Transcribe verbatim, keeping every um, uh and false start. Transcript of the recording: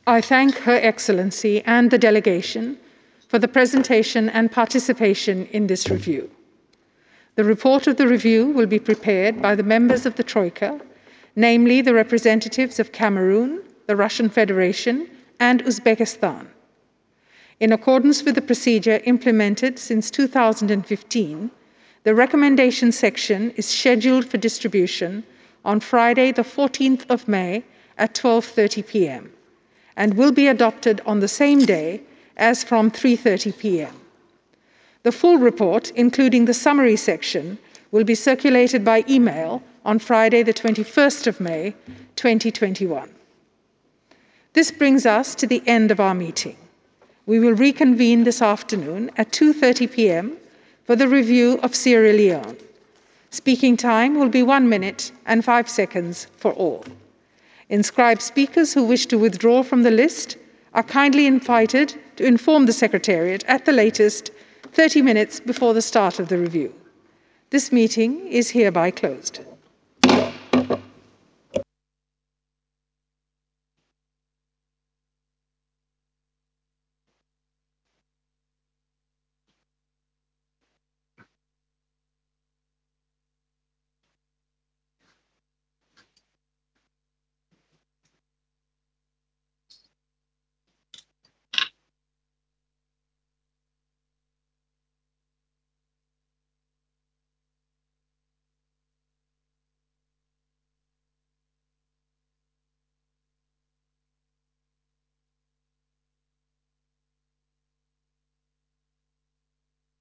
I thank Her Excellency and the delegation for the presentation and participation in this review. The report of the review will be prepared by the members of the Troika, namely the representatives of Cameroon, the Russian Federation, and Uzbekistan. In accordance with the procedure implemented since two thousand fifteen, the recommendation section is scheduled for distribution on Friday, the fourteenth of May at twelve thirty p m and will be adopted on the same day as from three thirty p m The full report, including the summary section, will be circulated by email on Friday, the twenty-first of May, twenty twenty-one. This brings us to the end of our meeting. We will reconvene this afternoon at two thirty p m for the review of Sierra Leone. Speaking time will be one minute and five seconds for all. Inscribed speakers who wish to withdraw from the list are kindly invited to inform the Secretariat at the latest thirty minutes before the start of the review. This meeting is hereby closed.